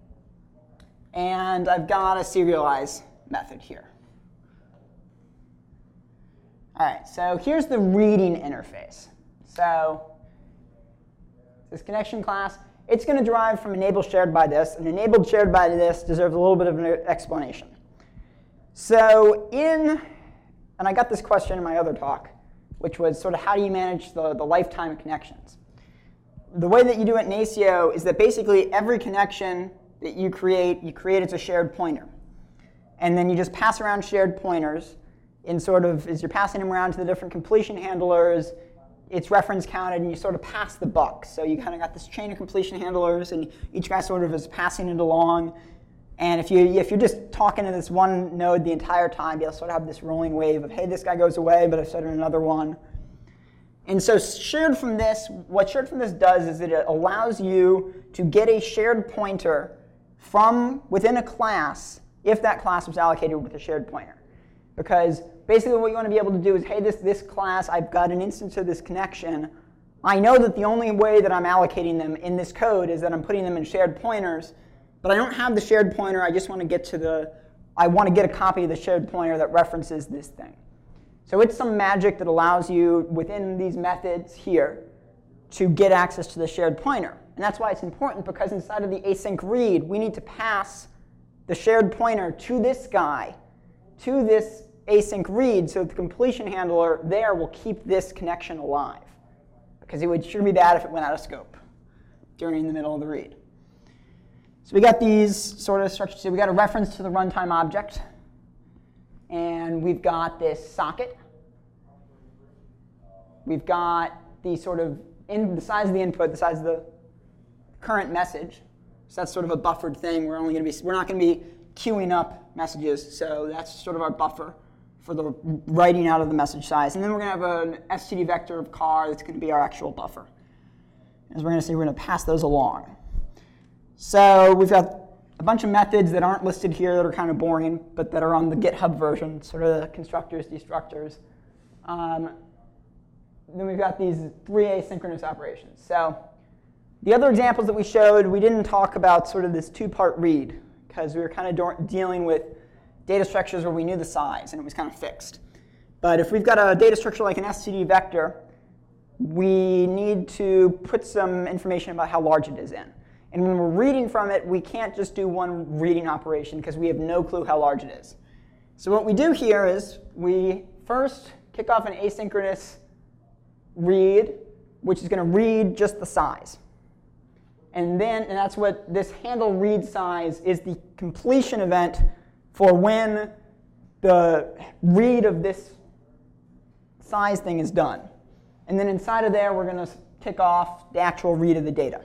And I've got a serialize method here. All right, so here's the reading interface. So this connection class, it's going to derive from enable shared by this, and enabled shared by this deserves a little bit of an explanation. So in, and I got this question in my other talk, which was sort of how do you manage the, the lifetime of connections? The way that you do it in A C O is that basically every connection that you create, you create as a shared pointer. And then you just pass around shared pointers in sort of, as you're passing them around to the different completion handlers, it's reference counted, and you sort of pass the buck. So you kind of got this chain of completion handlers, and each guy sort of is passing it along. And if, you, if you're just talking to this one node the entire time, you'll sort of have this rolling wave of, hey, this guy goes away, but I've started another one. And so shared from this, what shared from this does is that it allows you to get a shared pointer from within a class if that class was allocated with a shared pointer. Because basically what you want to be able to do is, hey, this, this class, I've got an instance of this connection. I know that the only way that I'm allocating them in this code is that I'm putting them in shared pointers, but I don't have the shared pointer. I just want to get to the, I want to get a copy of the shared pointer that references this thing. So it's some magic that allows you, within these methods here, to get access to the shared pointer. And that's why it's important, because inside of the async read, we need to pass the shared pointer to this guy, to this async read, so that the completion handler there will keep this connection alive. Because it would sure be bad if it went out of scope during the middle of the read. So we got these sort of structures. So we got a reference to the runtime object. And we've got this socket. We've got the sort of in the size of the input, the size of the current message. So that's sort of a buffered thing. We're only going to be we're not going to be queuing up messages. So that's sort of our buffer for the writing out of the message size. And then we're going to have an S T D vector of car that's going to be our actual buffer. As we're going to see, we're going to pass those along. So we've got a bunch of methods that aren't listed here that are kind of boring, but that are on the GitHub version, sort of the constructors, destructors. Um, then we've got these three asynchronous operations. So the other examples that we showed, we didn't talk about sort of this two-part read, because we were kind of dealing with data structures where we knew the size, and it was kind of fixed. But if we've got a data structure like an S T D vector, we need to put some information about how large it is in. And when we're reading from it, we can't just do one reading operation, because we have no clue how large it is. So what we do here is we first kick off an asynchronous read, which is going to read just the size. And then, and that's what this handle read size is, the completion event for when the read of this size thing is done. And then inside of there, we're going to kick off the actual read of the data.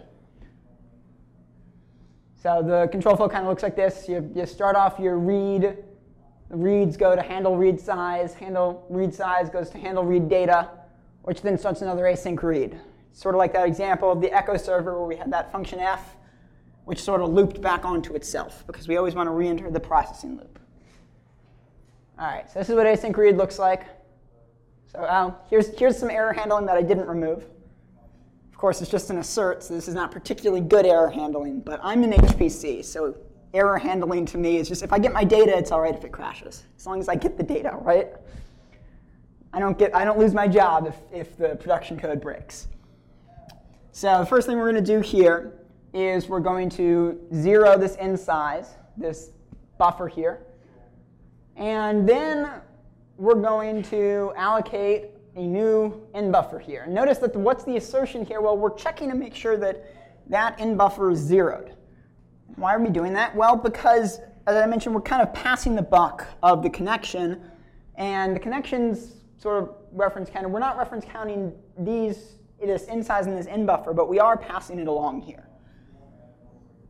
So the control flow kind of looks like this. You, you start off your read. The reads go to handle read size. Handle read size goes to handle read data, which then starts another async read. Sort of like that example of the echo server where we had that function f, which sort of looped back onto itself, because we always want to re-enter the processing loop. All right, so this is what async read looks like. So um, here's, here's some error handling that I didn't remove. Of course, it's just an assert, so this is not particularly good error handling. But I'm in H P C, so error handling to me is just, if I get my data, it's all right if it crashes, as long as I get the data, right? I don't, get, I don't lose my job if, if the production code breaks. So the first thing we're going to do here is we're going to zero this in size, this buffer here. And then we're going to allocate a new in buffer here. And notice that the, what's the assertion here? Well, we're checking to make sure that that in buffer is zeroed. Why are we doing that? Well, because, as I mentioned, we're kind of passing the buck of the connection. And the connection's sort of reference counter. We're not reference counting these, this in size and this in buffer, but we are passing it along here.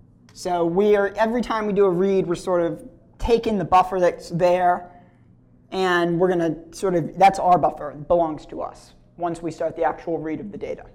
So we are, every time we do a read, we're sort of taking the buffer that's there And we're going to sort of, that's our buffer. It belongs to us once we start the actual read of the data.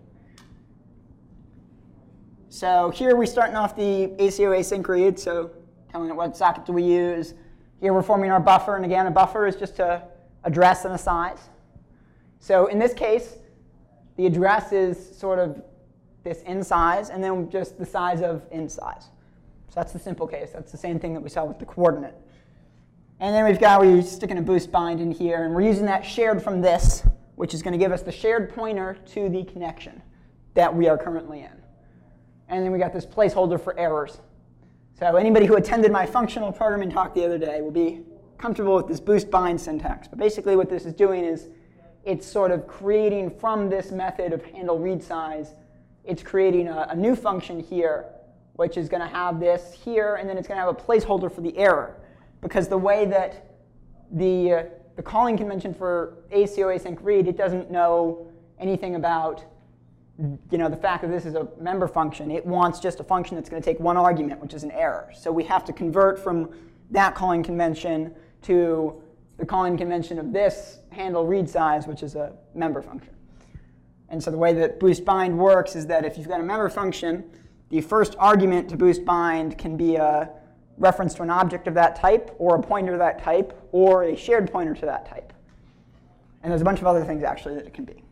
So here we're starting off the A C O async read, so telling it what socket do we use. Here we're forming our buffer, and again, a buffer is just a address and a size. So in this case, the address is sort of this in size, and then just the size of in size. So that's the simple case. That's the same thing that we saw with the coordinate. And then we've got, we're sticking a boost bind in here, and we're using that shared from this, which is going to give us the shared pointer to the connection that we are currently in. And then we got this placeholder for errors. So anybody who attended my functional programming talk the other day will be comfortable with this boost bind syntax. But basically what this is doing is it's sort of creating from this method of handle read size, it's creating a, a new function here, which is going to have this here, and then it's going to have a placeholder for the error. Because the way that the, uh, the calling convention for A C O async read, it doesn't know anything about you know, the fact that this is a member function. It wants just a function that's going to take one argument, which is an error. So we have to convert from that calling convention to the calling convention of this handle read size, which is a member function. And so the way that boost bind works is that if you've got a member function, the first argument to boost bind can be a reference to an object of that type, or a pointer to that type, or a shared pointer to that type. And there's a bunch of other things, actually, that it can be.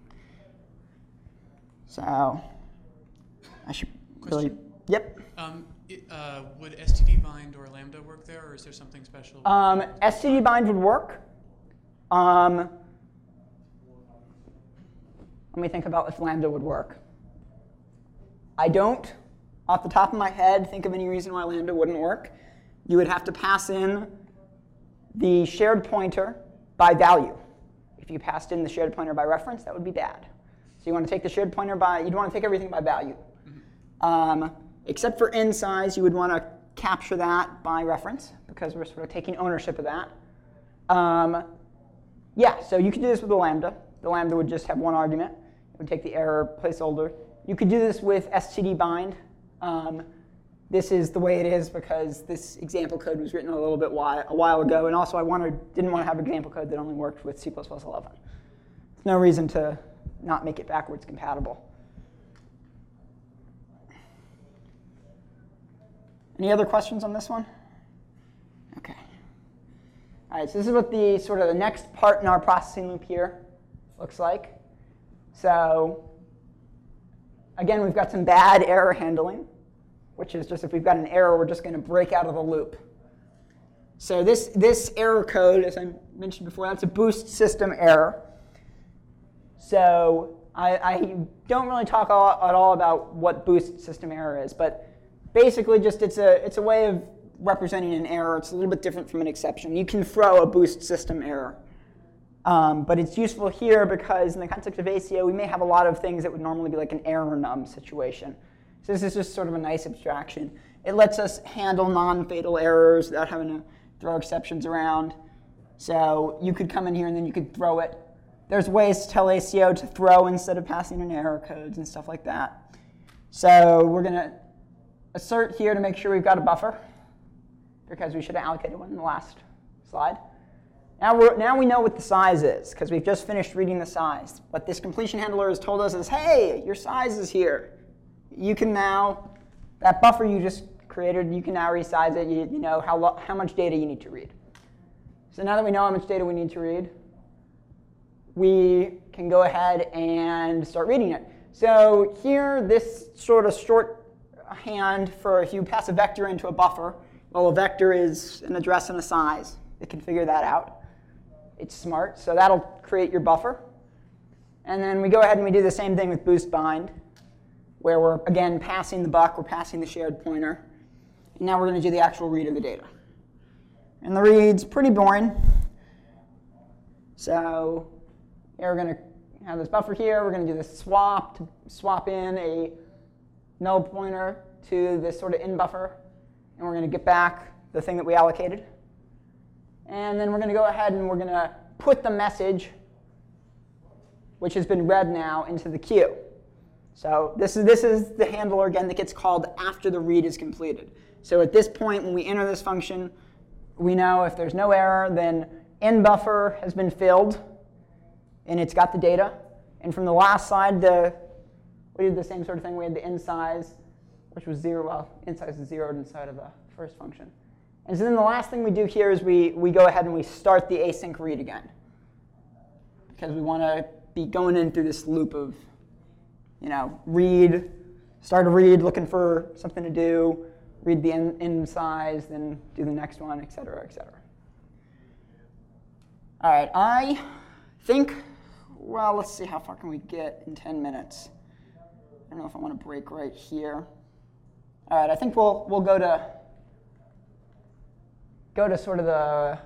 So I should really, Question? yep. Um, it, uh, would S T D bind or Lambda work there, or is there something special? Um, S T D bind would work. Um, let me think about if Lambda would work. I don't, off the top of my head, think of any reason why Lambda wouldn't work. You would have to pass in the shared pointer by value. If you passed in the shared pointer by reference, that would be bad. So you want to take the shared pointer by, you'd want to take everything by value. Mm-hmm. um, except for in size, you would want to capture that by reference, because we're sort of taking ownership of that. Um, yeah, so you could do this with the Lambda. The Lambda would just have one argument. It would take the error placeholder. You could do this with S T D bind. Um, this is the way it is because this example code was written a little bit while, a while ago, and also I wanted, didn't want to have example code that only worked with C plus plus eleven. There's no reason to not make it backwards compatible. Any other questions on this one? OK. All right, so this is what the sort of the next part in our processing loop here looks like. So again, we've got some bad error handling, which is just if we've got an error, we're just going to break out of the loop. So this, this error code, as I mentioned before, that's a boost system error. So I, I don't really talk at all about what boost system error is, but basically just it's a, it's a way of representing an error. It's a little bit different from an exception. You can throw a boost system error. Um, but it's useful here because in the context of A C O, we may have a lot of things that would normally be like an error num situation. So this is just sort of a nice abstraction. It lets us handle non-fatal errors without having to throw exceptions around. So you could come in here and then you could throw it. There's ways to tell A C O to throw instead of passing in error codes and stuff like that. So we're going to assert here to make sure we've got a buffer, because we should have allocated one in the last slide. Now, we're, now we know what the size is, because we've just finished reading the size. What this completion handler has told us is, hey, your size is here. You can now, that buffer you just created, you can now resize it. You, you know how, lo how much data you need to read. So now that we know how much data we need to read, we can go ahead and start reading it. So here, this sort of shorthand for if you pass a vector into a buffer, well, a vector is an address and a size. It can figure that out. It's smart, so that'll create your buffer. And then we go ahead and we do the same thing with boost bind, where we're, again, passing the buck, we're passing the shared pointer. And now we're going to do the actual read of the data. And the read's pretty boring. So here we're going to have this buffer here. We're going to do this swap to swap in a null pointer to this sort of in buffer. And we're going to get back the thing that we allocated. And then we're going to go ahead and we're going to put the message, which has been read now, into the queue. So this is, this is the handler, again, that gets called after the read is completed. So at this point, when we enter this function, we know if there's no error, then in buffer has been filled, and it's got the data. And from the last slide, the, we did the same sort of thing. We had the in size, which was zero. Well, in size is zeroed inside of the first function. And so then the last thing we do here is we, we go ahead and we start the async read again, because we want to be going in through this loop of, you know, read, start a read, looking for something to do, read the in, in size, then do the next one, et cetera, et cetera. All right, I think, well, let's see how far can we get in ten minutes. I don't know if I want to break right here. All right, I think we'll we'll go to go to sort of the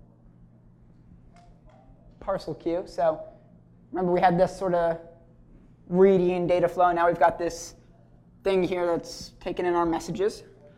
parcel queue. So remember we had this sort of reading data flow. Now we've got this thing here that's taking in our messages.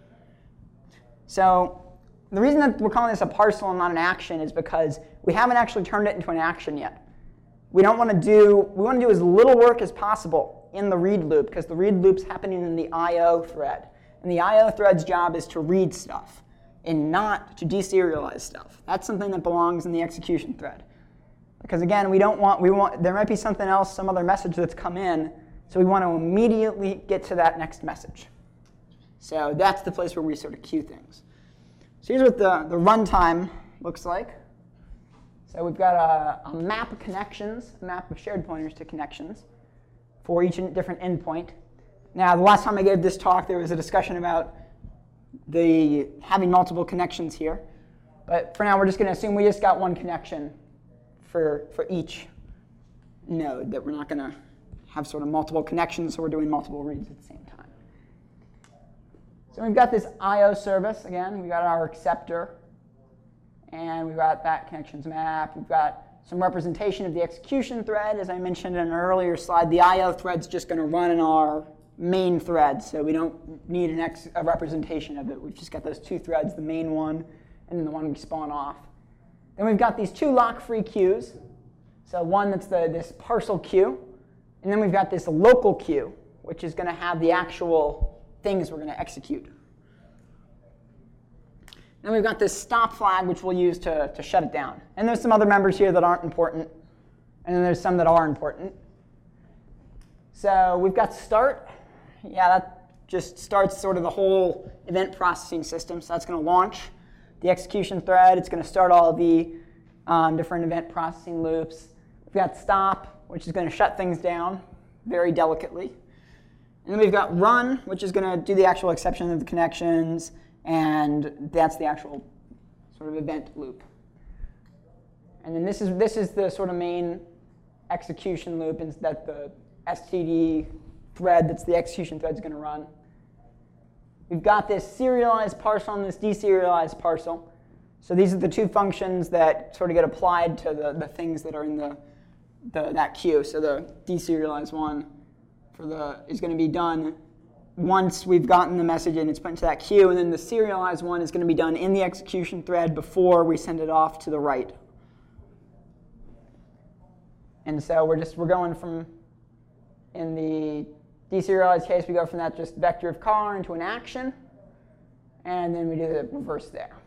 So the reason that we're calling this a parcel and not an action is because we haven't actually turned it into an action yet. We don't want to do, we want to do as little work as possible in the read loop, because the read loop's happening in the I O thread. And the I O thread's job is to read stuff and not to deserialize stuff. That's something that belongs in the execution thread. Because again, we don't want, we want, there might be something else, some other message that's come in, so we want to immediately get to that next message. So that's the place where we sort of queue things. So here's what the, the runtime looks like. So we've got a, a map of connections, a map of shared pointers to connections for each different endpoint. Now, the last time I gave this talk, there was a discussion about the having multiple connections here. But for now, we're just going to assume we just got one connection for, for each node, that we're not going to have sort of multiple connections, so we're doing multiple reads at the same time. So we've got this I O service. Again, we've got our acceptor. And we've got that connections map. We've got some representation of the execution thread. As I mentioned in an earlier slide, the I O thread's just going to run in our main thread, so we don't need an ex a representation of it. We've just got those two threads, the main one and then the one we spawn off. Then we've got these two lock-free queues. So one that's the, this parcel queue. And then we've got this local queue, which is going to have the actual things we're going to execute. Then we've got this stop flag, which we'll use to, to shut it down. And there's some other members here that aren't important. And then there's some that are important. So we've got start. Yeah, that just starts sort of the whole event processing system. So that's going to launch the execution thread. It's going to start all the um, different event processing loops. We've got stop, which is going to shut things down very delicately. And then we've got run, which is going to do the actual exception of the connections. And that's the actual sort of event loop. And then this is this is the sort of main execution loop that the S T D thread, that's the execution thread, is going to run. We've got this serialized parcel and this deserialized parcel. So these are the two functions that sort of get applied to the, the things that are in the, the that queue. So the deserialized one for the is going to be done once we've gotten the message and it's put into that queue, and then the serialized one is going to be done in the execution thread before we send it off to the right. And so we're just we're going from, in the deserialized case, we go from that just vector of car into an action, and then we do the reverse there.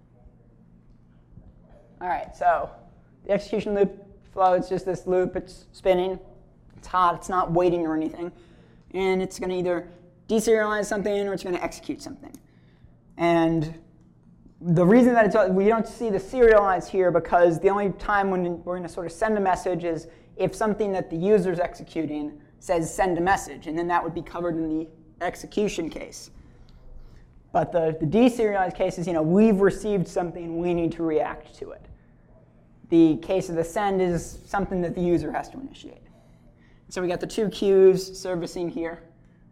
All right, so the execution loop flow, it's just this loop. It's spinning. It's hot. It's not waiting or anything. And it's going to either deserialize something or it's going to execute something. And the reason that it's, we don't see the serialize here because the only time when we're going to sort of send a message is if something that the user's executing says send a message, and then that would be covered in the execution case. But the, the deserialized case is, you know, we've received something, we need to react to it. The case of the send is something that the user has to initiate. So we got the two queues servicing here.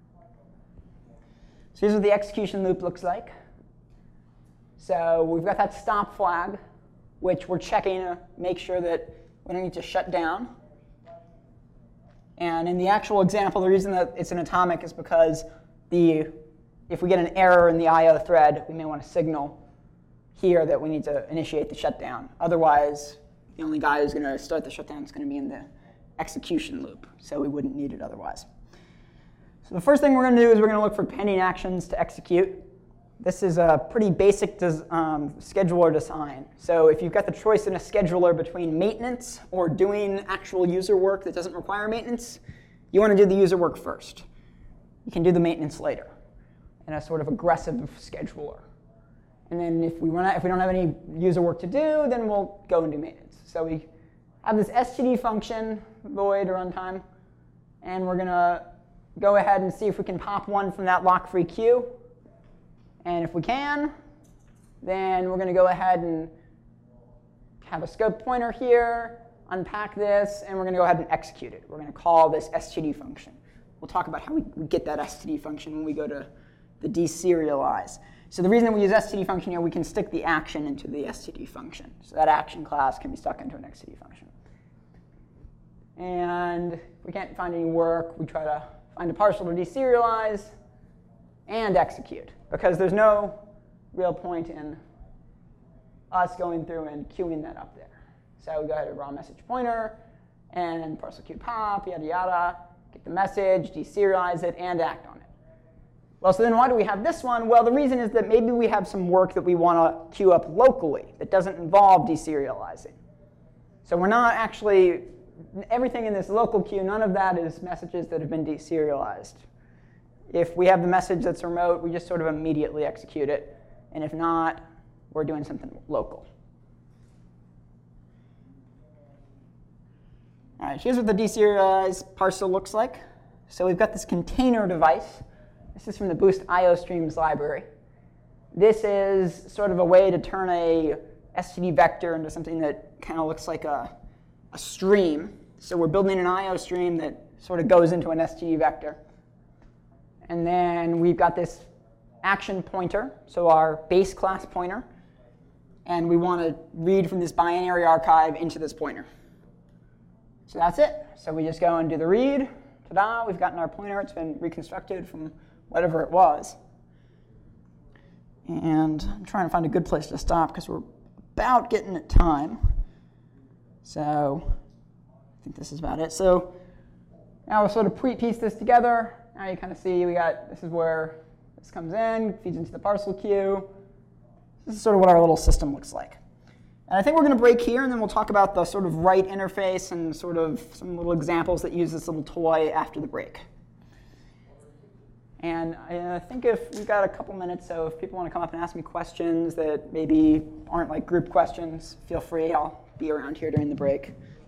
So here's what the execution loop looks like. So we've got that stop flag, which we're checking to make sure that we don't need to shut down. And in the actual example, the reason that it's an atomic is because the, if we get an error in the I O thread, we may want to signal here that we need to initiate the shutdown. Otherwise, the only guy who's going to start the shutdown is going to be in the execution loop. So we wouldn't need it otherwise. So the first thing we're going to do is we're going to look for pending actions to execute. this is a pretty basic des- um, scheduler design. So if you've got the choice in a scheduler between maintenance or doing actual user work that doesn't require maintenance, you want to do the user work first. You can do the maintenance later in a sort of aggressive scheduler. And then if we, run out, if we don't have any user work to do, then we'll go and do maintenance. So we have this std function, void runtime, and we're going to go ahead and see if we can pop one from that lock-free queue. And if we can, then we're going to go ahead and have a scope pointer here, unpack this, and we're going to go ahead and execute it. We're going to call this std function. We'll talk about how we, we get that std function when we go to the deserialize. So the reason that we use std function here, we can stick the action into the std function. So that action class can be stuck into an std function. And if we can't find any work, we try to find a parcel to deserialize and execute, because there's no real point in us going through and queuing that up there. So we go ahead and raw message pointer and parcel queue pop, yada yada, get the message, deserialize it, and act on it. Well, so then why do we have this one? Well, the reason is that maybe we have some work that we want to queue up locally that doesn't involve deserializing. So we're not actually, everything in this local queue, none of that is messages that have been deserialized. If we have the message that's remote, we just sort of immediately execute it. And if not, we're doing something local. All right, here's what the deserialized parcel looks like. So we've got this container device. This is from the Boost IOStreams library. This is sort of a way to turn a std vector into something that kind of looks like a, a stream. So we're building an I O stream that sort of goes into an std vector. And then we've got this action pointer, so our base class pointer. And we want to read from this binary archive into this pointer. So that's it. So we just go and do the read. Ta-da, we've gotten our pointer. It's been reconstructed from whatever it was. And I'm trying to find a good place to stop because we're about getting at time. So I think this is about it. So now we'll sort of pre-piece this together. Now you kind of see we got, this is where this comes in, feeds into the parcel queue. This is sort of what our little system looks like. And I think we're going to break here, and then we'll talk about the sort of write interface and sort of some little examples that use this little toy after the break. And I think if we've got a couple minutes, so if people want to come up and ask me questions that maybe aren't like group questions, feel free. I'll be around here during the break.